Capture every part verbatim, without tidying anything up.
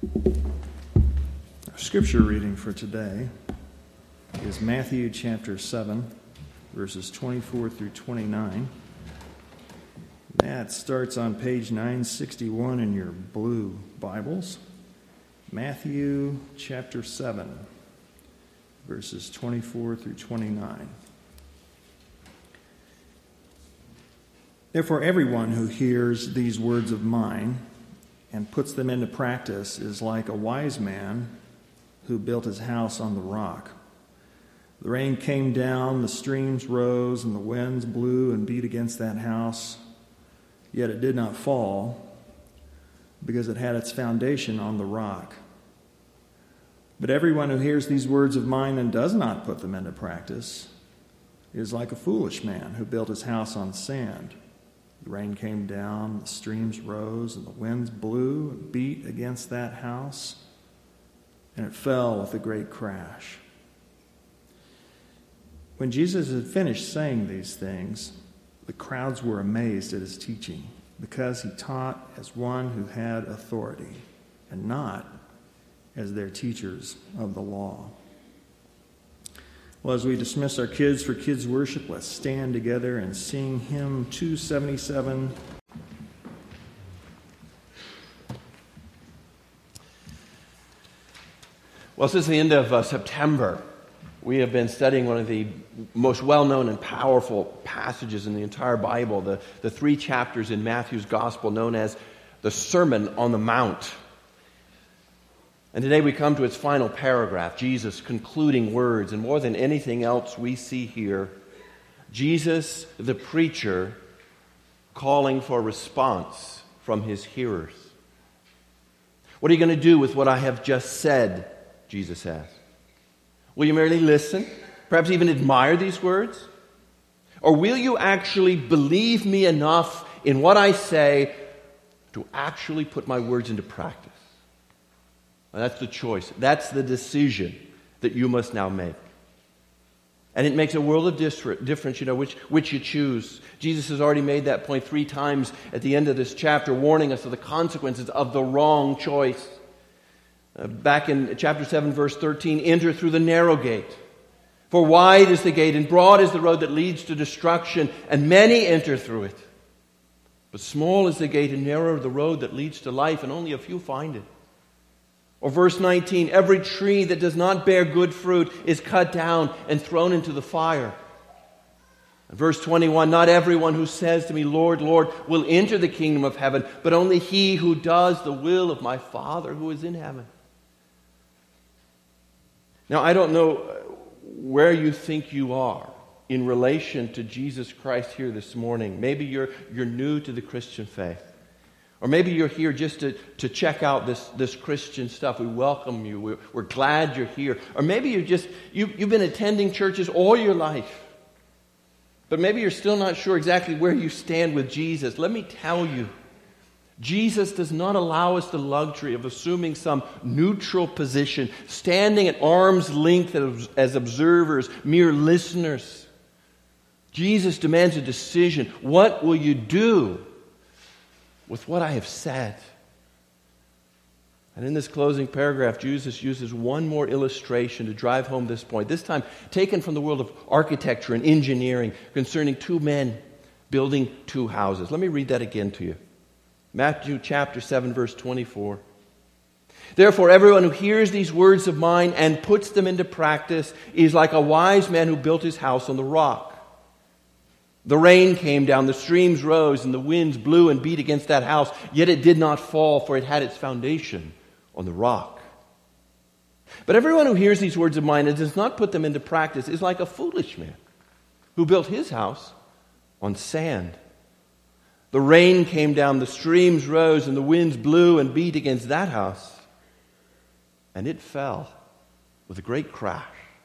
Our scripture reading for today is Matthew chapter seven, verses twenty-four through twenty-nine. That starts on page nine sixty-one in your blue Bibles. Matthew chapter seven, verses twenty-four through twenty-nine. Therefore, everyone who hears these words of mine and puts them into practice is like a wise man who built his house on the rock. The rain came down, the streams rose, and the winds blew and beat against that house, yet it did not fall, because it had its foundation on the rock. But everyone who hears these words of mine and does not put them into practice is like a foolish man who built his house on sand. The rain came down, the streams rose, and the winds blew and beat against that house, and it fell with a great crash. When Jesus had finished saying these things, the crowds were amazed at his teaching, because he taught as one who had authority, and not as their teachers of the law. Well, as we dismiss our kids for kids worship, let's stand together and sing hymn two seventy-seven. Well, since the end of uh, September, we have been studying one of the most well-known and powerful passages in the entire Bible, the, the three chapters in Matthew's Gospel known as the Sermon on the Mount. And today we come to its final paragraph, Jesus' concluding words. And more than anything else we see here, Jesus, the preacher, calling for response from his hearers. What are you going to do with what I have just said, Jesus asks. Will you merely listen, perhaps even admire these words? Or will you actually believe me enough in what I say to actually put my words into practice? Well, that's the choice. That's the decision that you must now make. And it makes a world of difference, you know, which, which you choose. Jesus has already made that point three times at the end of this chapter, warning us of the consequences of the wrong choice. Uh, back in chapter seven, verse thirteen, enter through the narrow gate. For wide is the gate and broad is the road that leads to destruction, and many enter through it. But small is the gate and narrow the road that leads to life, and only a few find it. Or verse nineteen, every tree that does not bear good fruit is cut down and thrown into the fire. And verse twenty-one, not everyone who says to me, Lord, Lord, will enter the kingdom of heaven, but only he who does the will of my Father who is in heaven. Now, I don't know where you think you are in relation to Jesus Christ here this morning. Maybe you're, you're new to the Christian faith. Or maybe you're here just to, to check out this, this Christian stuff. We welcome you. We're, we're glad you're here. Or maybe you're just, you, you've been attending churches all your life. But maybe you're still not sure exactly where you stand with Jesus. Let me tell you, Jesus does not allow us the luxury of assuming some neutral position, standing at arm's length as, as observers, mere listeners. Jesus demands a decision. What will you do with what I have said? And in this closing paragraph, Jesus uses one more illustration to drive home this point, this time taken from the world of architecture and engineering concerning two men building two houses. Let me read that again to you. Matthew chapter seven, verse twenty-four. Therefore, everyone who hears these words of mine and puts them into practice is like a wise man who built his house on the rock. The rain came down, the streams rose, and the winds blew and beat against that house, yet it did not fall, for it had its foundation on the rock. But everyone who hears these words of mine and does not put them into practice is like a foolish man who built his house on sand. The rain came down, the streams rose, and the winds blew and beat against that house, and it fell with a great crash.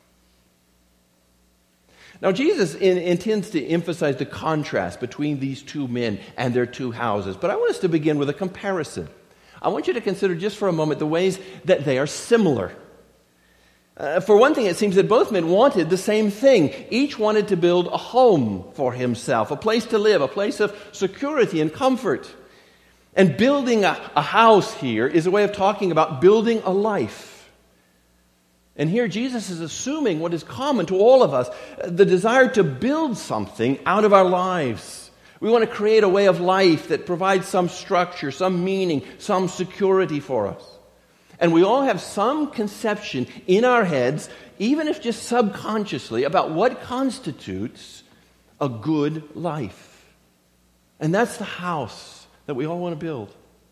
Now, Jesus in, intends to emphasize the contrast between these two men and their two houses. But I want us to begin with a comparison. I want you to consider just for a moment the ways that they are similar. Uh, for one thing, it seems that both men wanted the same thing. Each wanted to build a home for himself, a place to live, a place of security and comfort. And building a, a house here is a way of talking about building a life. And here Jesus is assuming what is common to all of us, the desire to build something out of our lives. We want to create a way of life that provides some structure, some meaning, some security for us. And we all have some conception in our heads, even if just subconsciously, about what constitutes a good life. And that's the house that we all want to build.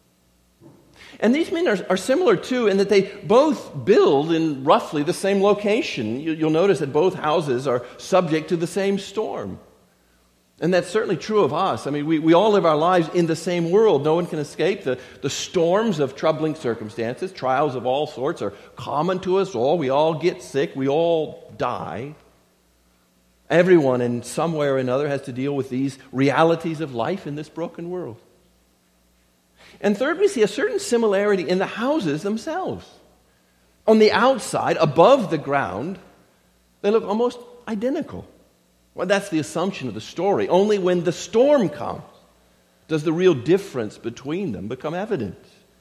And these men are, are similar, too, in that they both build in roughly the same location. You, you'll notice that both houses are subject to the same storm. And that's certainly true of us. I mean, we, we all live our lives in the same world. No one can escape the, the storms of troubling circumstances. Trials of all sorts are common to us all. We all get sick. We all die. Everyone in some way or another has to deal with these realities of life in this broken world. And third, we see a certain similarity in the houses themselves. On the outside, above the ground, they look almost identical. Well, that's the assumption of the story. Only when the storm comes does the real difference between them become evident.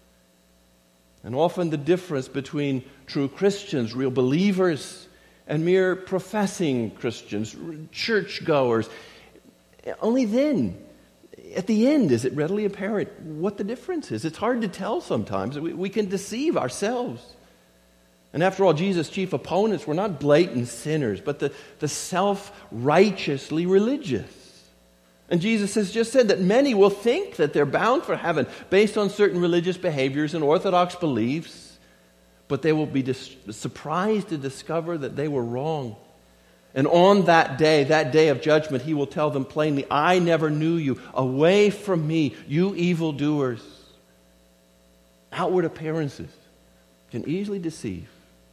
And often the difference between true Christians, real believers, and mere professing Christians, churchgoers, only then, at the end, is it readily apparent what the difference is. It's hard to tell sometimes. We, we can deceive ourselves. And after all, Jesus' chief opponents were not blatant sinners, but the, the self-righteously religious. And Jesus has just said that many will think that they're bound for heaven based on certain religious behaviors and orthodox beliefs, but they will be dis- surprised to discover that they were wrong. And on that day, that day of judgment, he will tell them plainly, I never knew you. Away from me, you evildoers. Outward appearances can easily deceive.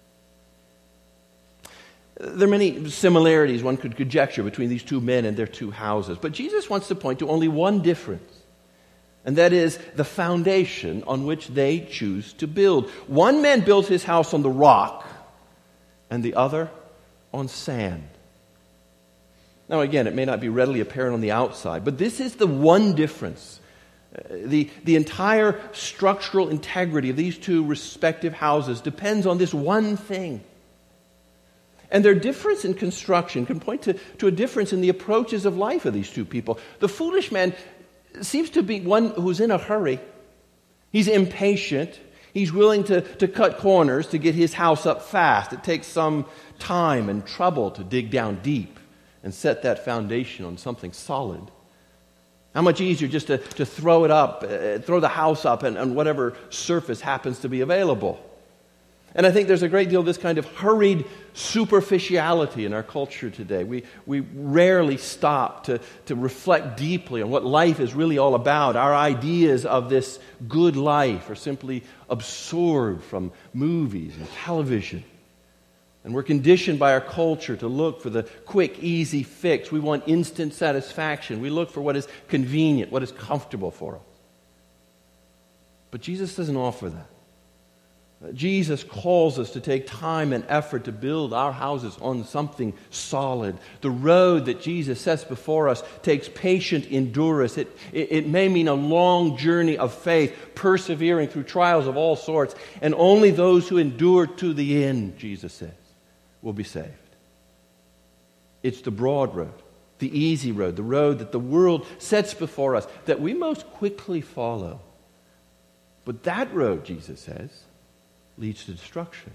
There are many similarities one could conjecture between these two men and their two houses. But Jesus wants to point to only one difference. And that is the foundation on which they choose to build. One man builds his house on the rock, and the other on sand. Now again, it may not be readily apparent on the outside, but this is the one difference. Uh, the, the entire structural integrity of these two respective houses depends on this one thing. And their difference in construction can point to, to a difference in the approaches of life of these two people. The foolish man seems to be one who's in a hurry. He's impatient. He's willing to, to cut corners to get his house up fast. It takes some time and trouble to dig down deep and set that foundation on something solid. How much easier just to, to throw it up, uh, throw the house up and, and whatever surface happens to be available. And I think there's a great deal of this kind of hurried superficiality in our culture today. We we rarely stop to, to reflect deeply on what life is really all about. Our ideas of this good life are simply absorbed from movies and television. And we're conditioned by our culture to look for the quick, easy fix. We want instant satisfaction. We look for what is convenient, what is comfortable for us. But Jesus doesn't offer that. Jesus calls us to take time and effort to build our houses on something solid. The road that Jesus sets before us takes patient endurance. It, it, it may mean a long journey of faith, persevering through trials of all sorts. And only those who endure to the end, Jesus says, will be saved. It's the broad road, the easy road, the road that the world sets before us that we most quickly follow. But that road, Jesus says, leads to destruction.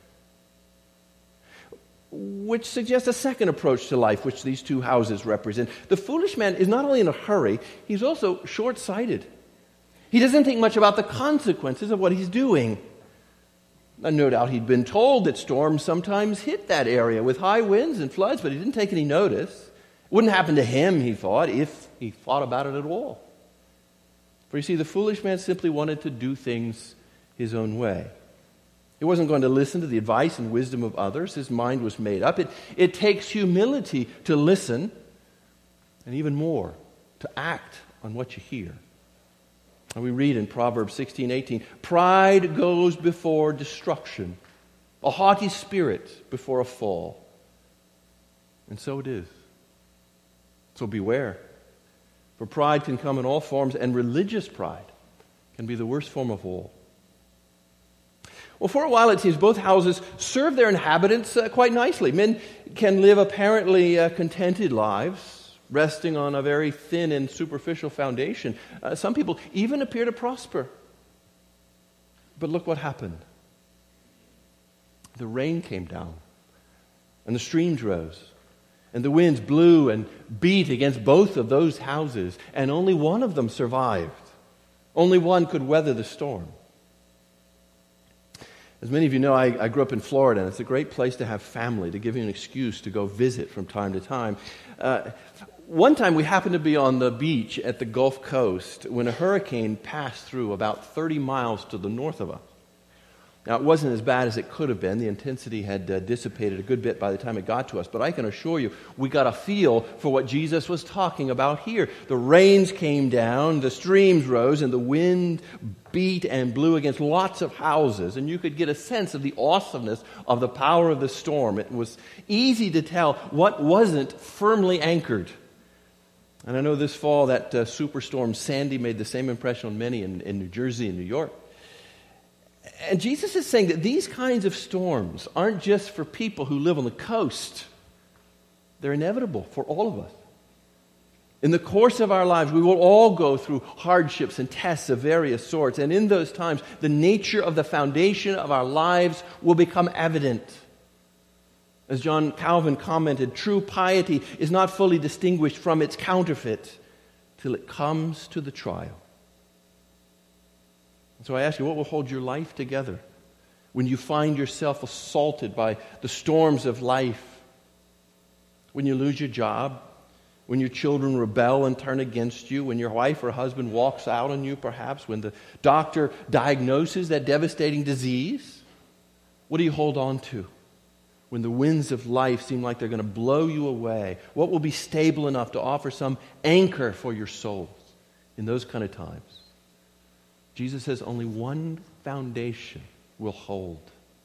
Which suggests a second approach to life, which these two houses represent. The foolish man is not only in a hurry, he's also short-sighted. He doesn't think much about the consequences of what he's doing. And no doubt he'd been told that storms sometimes hit that area with high winds and floods, but he didn't take any notice. It wouldn't happen to him, he thought, if he thought about it at all. For you see, the foolish man simply wanted to do things his own way. He wasn't going to listen to the advice and wisdom of others. His mind was made up. It, it takes humility to listen, and even more, to act on what you hear. And we read in Proverbs sixteen eighteen, pride goes before destruction, a haughty spirit before a fall. And so it is. So beware. For pride can come in all forms, and religious pride can be the worst form of all. Well, for a while it seems both houses serve their inhabitants uh, quite nicely. Men can live apparently uh, contented lives, resting on a very thin and superficial foundation. Uh, some people even appear to prosper. But look what happened. The rain came down, and the streams rose, and the winds blew and beat against both of those houses, and only one of them survived. Only one could weather the storm. As many of you know, I, I grew up in Florida, and it's a great place to have family, to give you an excuse to go visit from time to time. Uh, one time we happened to be on the beach at the Gulf Coast when a hurricane passed through about thirty miles to the north of us. Now, it wasn't as bad as it could have been. The intensity had uh, dissipated a good bit by the time it got to us. But I can assure you, we got a feel for what Jesus was talking about here. The rains came down, the streams rose, and the wind beat and blew against lots of houses. And you could get a sense of the awesomeness of the power of the storm. It was easy to tell what wasn't firmly anchored. And I know this fall that uh, superstorm Sandy made the same impression on many in, in New Jersey and New York. And Jesus is saying that these kinds of storms aren't just for people who live on the coast. They're inevitable for all of us. In the course of our lives, we will all go through hardships and tests of various sorts. And in those times, the nature of the foundation of our lives will become evident. As John Calvin commented, true piety is not fully distinguished from its counterfeit till it comes to the trial. So I ask you, what will hold your life together when you find yourself assaulted by the storms of life? When you lose your job? When your children rebel and turn against you? When your wife or husband walks out on you, perhaps? When the doctor diagnoses that devastating disease? What do you hold on to when the winds of life seem like they're going to blow you away? What will be stable enough to offer some anchor for your souls in those kind of times? Jesus says only one foundation will hold.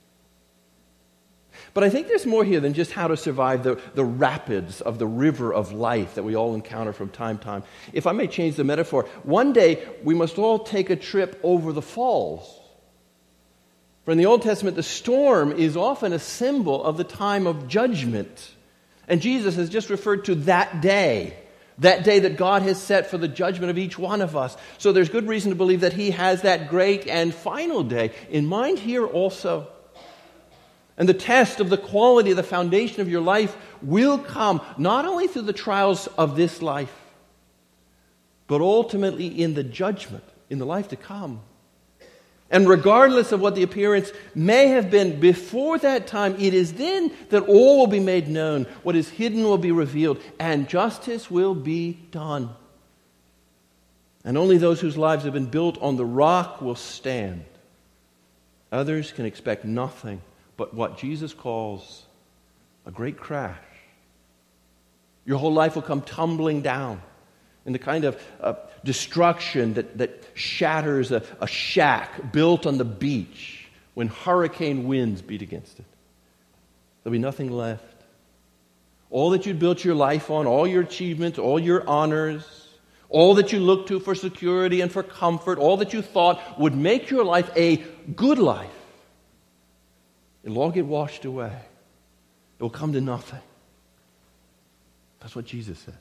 But I think there's more here than just how to survive the, the rapids of the river of life that we all encounter from time to time. If I may change the metaphor, one day we must all take a trip over the falls. For in the Old Testament, the storm is often a symbol of the time of judgment. And Jesus has just referred to that day. That day that God has set for the judgment of each one of us. So there's good reason to believe that He has that great and final day in mind here also. And the test of the quality of the foundation of your life will come not only through the trials of this life, but ultimately in the judgment, in the life to come. And regardless of what the appearance may have been before that time, it is then that all will be made known. What is hidden will be revealed, and justice will be done. And only those whose lives have been built on the rock will stand. Others can expect nothing but what Jesus calls a great crash. Your whole life will come tumbling down in the kind of uh, destruction that, that shatters a, a shack built on the beach when hurricane winds beat against it. There'll be nothing left. All that you built your life on, all your achievements, all your honors, all that you looked to for security and for comfort, all that you thought would make your life a good life, it'll all get washed away. It will come to nothing. That's what Jesus says.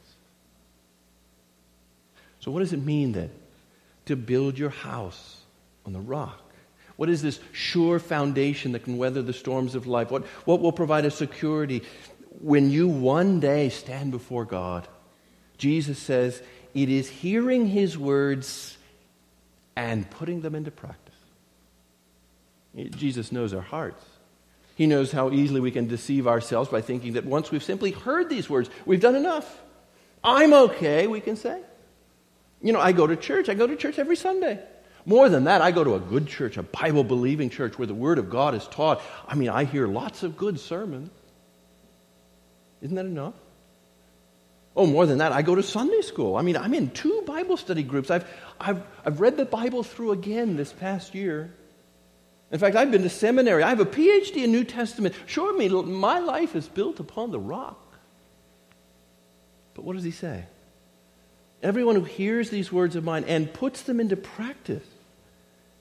So what does it mean then to build your house on the rock? What is this sure foundation that can weather the storms of life? What, what will provide a security when you one day stand before God? Jesus says it is hearing His words and putting them into practice. Jesus knows our hearts. He knows how easily we can deceive ourselves by thinking that once we've simply heard these words, we've done enough. I'm okay, we can say. You know, I go to church. I go to church every Sunday. More than that, I go to a good church, a Bible-believing church where the Word of God is taught. I mean, I hear lots of good sermons. Isn't that enough? Oh, more than that, I go to Sunday school. I mean, I'm in two Bible study groups. I've, I've, I've read the Bible through again this past year. In fact, I've been to seminary. I have a P H D in New Testament. Sure, me, my life is built upon the rock. But what does He say? Everyone who hears these words of mine and puts them into practice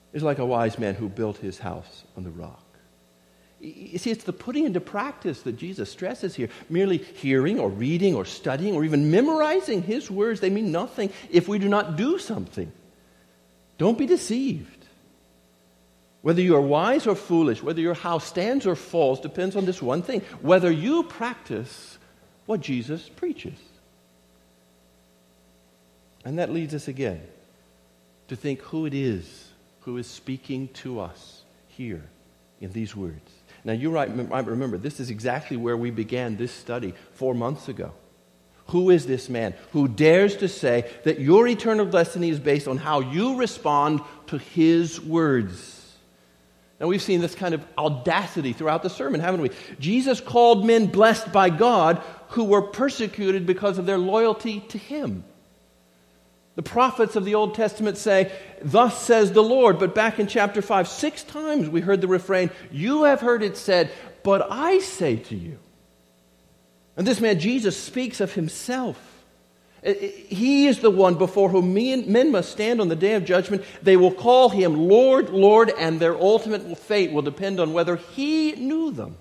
is like a wise man who built his house on the rock. You see, it's the putting into practice that Jesus stresses here. Merely hearing or reading or studying or even memorizing his words, they mean nothing if we do not do something. Don't be deceived. Whether you are wise or foolish, whether your house stands or falls, depends on this one thing: whether you practice what Jesus preaches. And that leads us again to think who it is who is speaking to us here in these words. Now, you might remember, this is exactly where we began this study four months ago. Who is this man who dares to say that your eternal destiny is based on how you respond to his words? Now, we've seen this kind of audacity throughout the sermon, haven't we? Jesus called men blessed by God who were persecuted because of their loyalty to him. The prophets of the Old Testament say, "Thus says the Lord." But back in chapter five, six times we heard the refrain, "You have heard it said, but I say to you." And this man Jesus speaks of himself. He is the one before whom men must stand on the day of judgment. They will call him Lord, Lord, and their ultimate fate will depend on whether he knew them.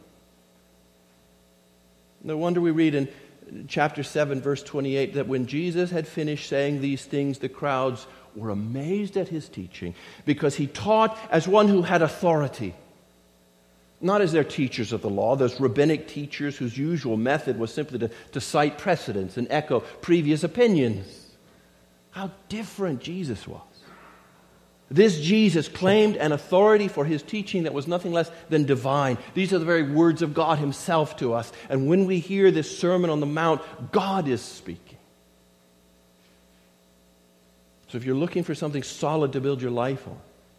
No wonder we read in chapter seven, verse twenty-eight, that when Jesus had finished saying these things, the crowds were amazed at his teaching, because he taught as one who had authority, not as their teachers of the law, those rabbinic teachers whose usual method was simply to, to cite precedents and echo previous opinions. How different Jesus was. This Jesus claimed an authority for his teaching that was nothing less than divine. These are the very words of God himself to us. And when we hear this Sermon on the Mount, God is speaking. So if you're looking for something solid to build your life on,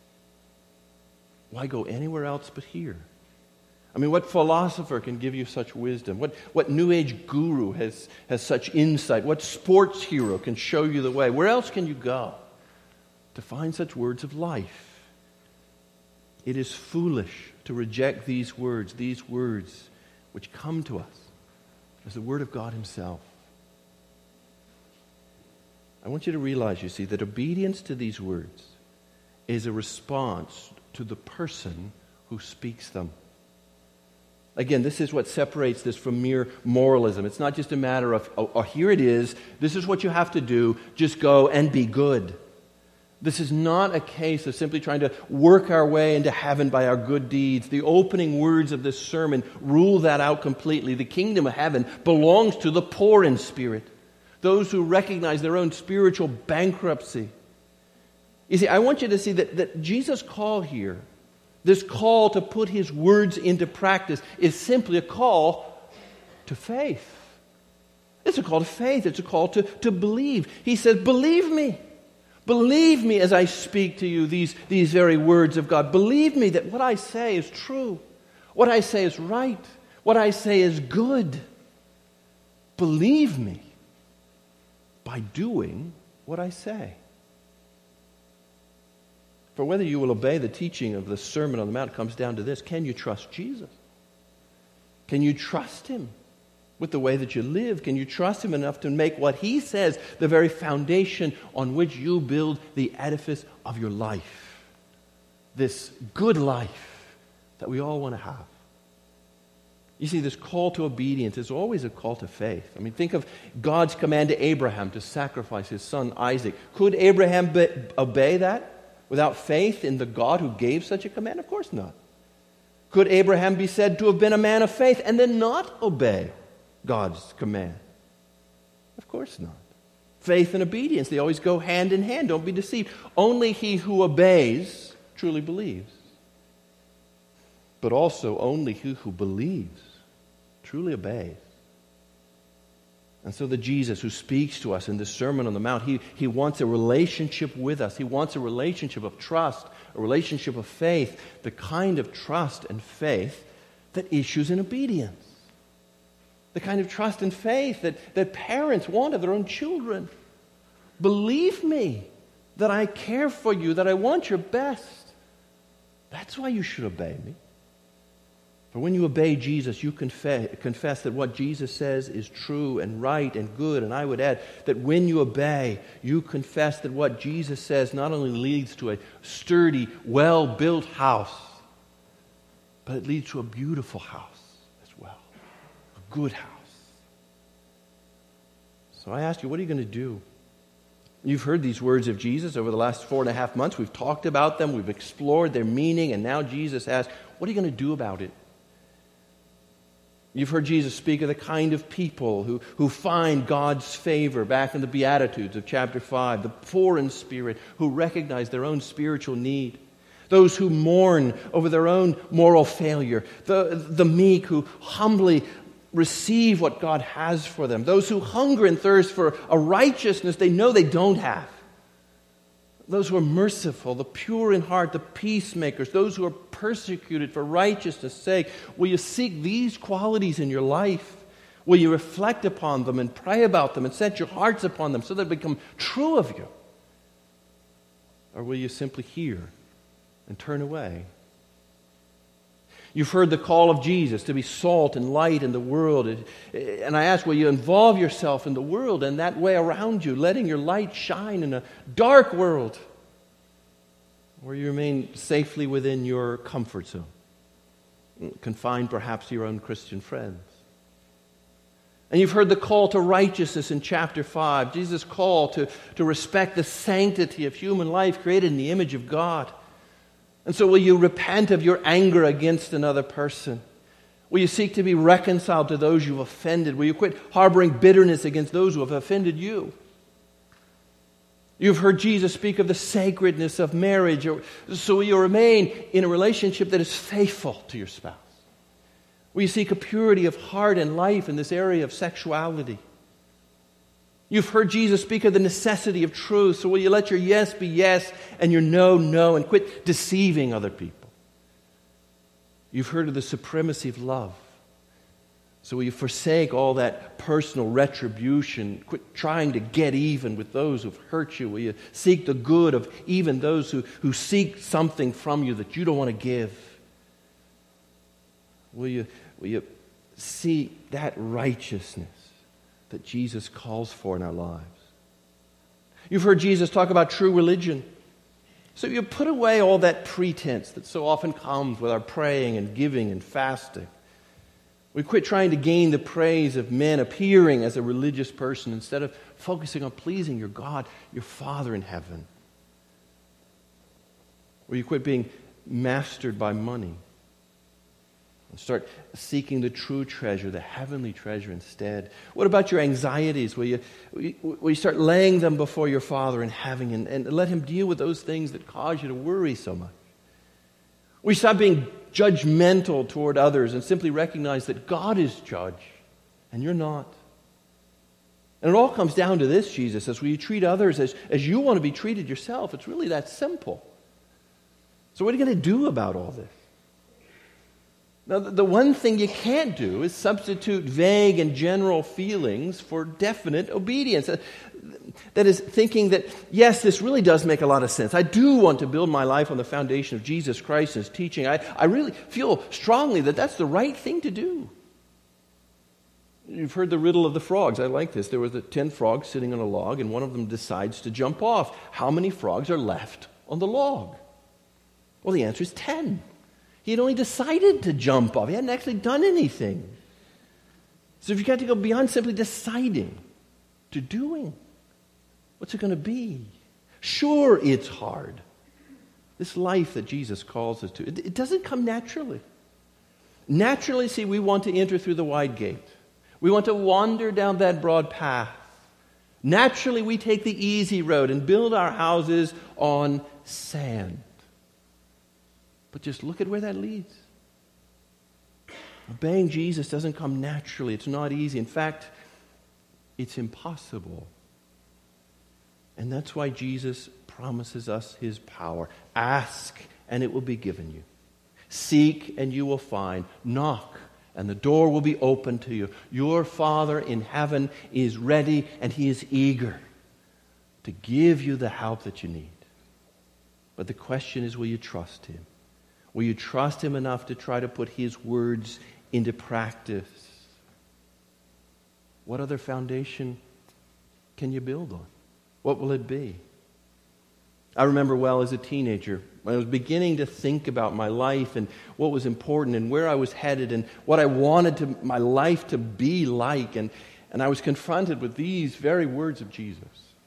why go anywhere else but here? I mean, what philosopher can give you such wisdom? What, what New Age guru has, has such insight? What sports hero can show you the way? Where else can you go to find such words of life? It is foolish to reject these words, these words which come to us as the Word of God himself. I want you to realize, you see, that obedience to these words is a response to the person who speaks them. Again, this is what separates this from mere moralism. It's not just a matter of, oh, oh, here it is, this is what you have to do, just go and be good. This is not a case of simply trying to work our way into heaven by our good deeds. The opening words of this sermon rule that out completely. The kingdom of heaven belongs to the poor in spirit, those who recognize their own spiritual bankruptcy. You see, I want you to see that, that Jesus' call here, this call to put his words into practice, is simply a call to faith. It's a call to faith. It's a call to, to believe. He says, believe me. Believe me as I speak to you these, these very words of God. Believe me that what I say is true. What I say is right. What I say is good. Believe me by doing what I say. For whether you will obey the teaching of the Sermon on the Mount comes down to this: can you trust Jesus? Can you trust him with the way that you live? Can you trust him enough to make what he says the very foundation on which you build the edifice of your life? This good life that we all want to have. You see, this call to obedience is always a call to faith. I mean, think of God's command to Abraham to sacrifice his son Isaac. Could Abraham be- obey that without faith in the God who gave such a command? Of course not. Could Abraham be said to have been a man of faith and then not obey God's command? Of course not. Faith and obedience, they always go hand in hand. Don't be deceived. Only he who obeys truly believes. But also only he who believes truly obeys. And so the Jesus who speaks to us in this Sermon on the Mount, he, he wants a relationship with us. He wants a relationship of trust, a relationship of faith, the kind of trust and faith that issues in obedience. The kind of trust and faith that, that parents want of their own children. Believe me that I care for you, that I want your best. That's why you should obey me. For when you obey Jesus, you confess, confess that what Jesus says is true and right and good. And I would add that when you obey, you confess that what Jesus says not only leads to a sturdy, well-built house, but it leads to a beautiful house as well, a good house. So I ask you, what are you going to do? You've heard these words of Jesus over the last four and a half months. We've talked about them. We've explored their meaning. And now Jesus asks, what are you going to do about it? You've heard Jesus speak of the kind of people who, who find God's favor back in the Beatitudes of chapter five, the poor in spirit who recognize their own spiritual need, those who mourn over their own moral failure, the, the meek who humbly receive what God has for them, those who hunger and thirst for a righteousness they know they don't have, those who are merciful, the pure in heart, the peacemakers, those who are persecuted for righteousness' sake. Will you seek these qualities in your life? Will you reflect upon them and pray about them and set your hearts upon them so that they become true of you? Or will you simply hear and turn away? You've heard the call of Jesus to be salt and light in the world. And I ask, will you involve yourself in the world and that way around you, letting your light shine in a dark world? Or you remain safely within your comfort zone, confined perhaps to your own Christian friends? And you've heard the call to righteousness in chapter five, Jesus' call to, to respect the sanctity of human life created in the image of God. And so will you repent of your anger against another person? Will you seek to be reconciled to those you've offended? Will you quit harboring bitterness against those who have offended you? You've heard Jesus speak of the sacredness of marriage. So will you remain in a relationship that is faithful to your spouse? Will you seek a purity of heart and life in this area of sexuality? You've heard Jesus speak of the necessity of truth. So will you let your yes be yes and your no, no, and quit deceiving other people? You've heard of the supremacy of love. So will you forsake all that personal retribution? Quit trying to get even with those who've hurt you. Will you seek the good of even those who, who seek something from you that you don't want to give? Will you, will you see that righteousness that Jesus calls for in our lives? You've heard Jesus talk about true religion. So you put away all that pretense that so often comes with our praying and giving and fasting. We quit trying to gain the praise of men appearing as a religious person instead of focusing on pleasing your God, your Father in heaven. Or you quit being mastered by money and start seeking the true treasure, the heavenly treasure instead. What about your anxieties? Will you, will you start laying them before your Father in heaven and, and let Him deal with those things that cause you to worry so much? Will you stop being judgmental toward others and simply recognize that God is judge and you're not? And it all comes down to this, Jesus says, will you treat others as, as you want to be treated yourself? It's really that simple. So what are you going to do about all this? Now, the one thing you can't do is substitute vague and general feelings for definite obedience. That is, thinking that, yes, this really does make a lot of sense. I do want to build my life on the foundation of Jesus Christ and His teaching. I, I really feel strongly that that's the right thing to do. You've heard the riddle of the frogs. I like this. There were the ten frogs sitting on a log, and one of them decides to jump off. How many frogs are left on the log? Well, the answer is ten. He had only decided to jump off. He hadn't actually done anything. So if you got to go beyond simply deciding to doing, what's it going to be? Sure, it's hard. This life that Jesus calls us to, it, it doesn't come naturally. Naturally, see, we want to enter through the wide gate. We want to wander down that broad path. Naturally, we take the easy road and build our houses on sand. But just look at where that leads. Obeying Jesus doesn't come naturally. It's not easy. In fact, it's impossible. And that's why Jesus promises us His power. Ask, and it will be given you. Seek, and you will find. Knock, and the door will be opened to you. Your Father in heaven is ready, and He is eager to give you the help that you need. But the question is, will you trust Him? Will you trust Him enough to try to put His words into practice? What other foundation can you build on? What will it be? I remember well as a teenager, when I was beginning to think about my life and what was important and where I was headed and what I wanted to, my life to be like. And, and I was confronted with these very words of Jesus.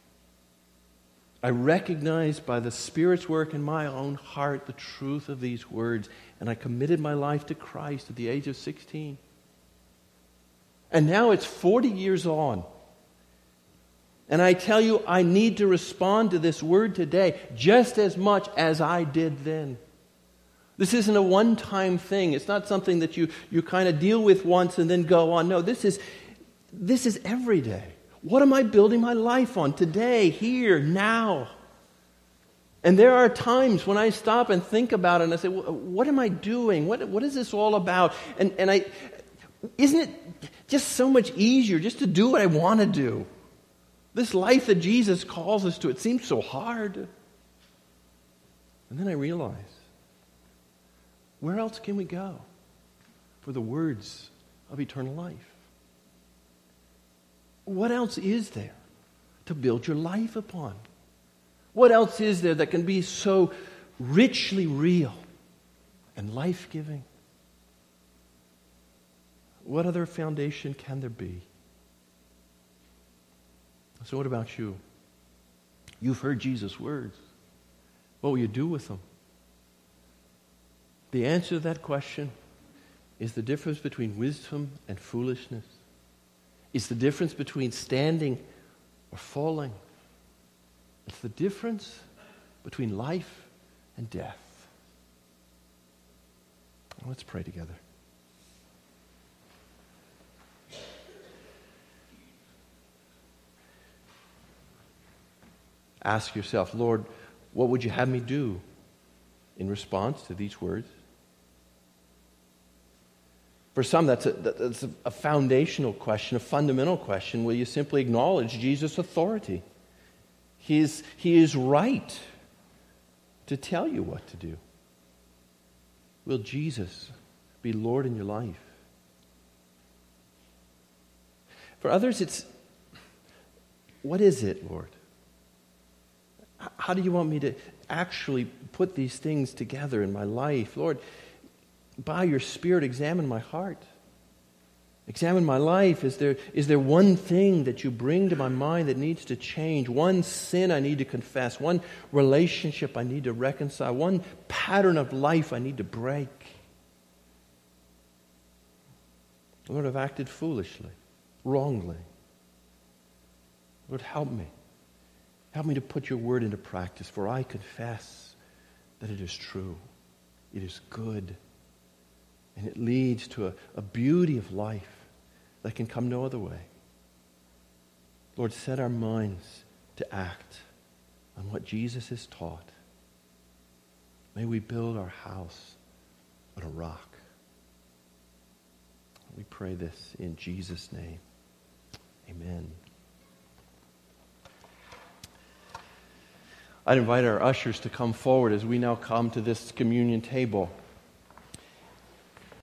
I recognized by the Spirit's work in my own heart the truth of these words, and I committed my life to Christ at the age of sixteen. And now it's forty years on. And I tell you, I need to respond to this word today just as much as I did then. This isn't a one-time thing. It's not something that you, you kind of deal with once and then go on. No, this is, this is every day. What am I building my life on today, here, now? And there are times when I stop and think about it and I say, what am I doing? What, what is this all about? And, and I, isn't it just so much easier just to do what I want to do? This life that Jesus calls us to, it seems so hard. And then I realize, where else can we go for the words of eternal life? What else is there to build your life upon? What else is there that can be so richly real and life-giving? What other foundation can there be? So what about you? You've heard Jesus' words. What will you do with them? The answer to that question is the difference between wisdom and foolishness. It's the difference between standing or falling. It's the difference between life and death. Let's pray together. Ask yourself, Lord, what would you have me do in response to these words? For some, that's a, that's a foundational question, a fundamental question. Will you simply acknowledge Jesus' authority? He is, he is right to tell you what to do. Will Jesus be Lord in your life? For others, it's, what is it, Lord? How do you want me to actually put these things together in my life? Lord, by your Spirit, examine my heart. Examine my life. Is there, is there one thing that you bring to my mind that needs to change? One sin I need to confess? One relationship I need to reconcile? One pattern of life I need to break? Lord, I've acted foolishly, wrongly. Lord, help me. Help me to put your word into practice, for I confess that it is true. It is good. And it leads to a, a beauty of life that can come no other way. Lord, set our minds to act on what Jesus has taught. May we build our house on a rock. We pray this in Jesus' name. Amen. I'd invite our ushers to come forward as we now come to this communion table.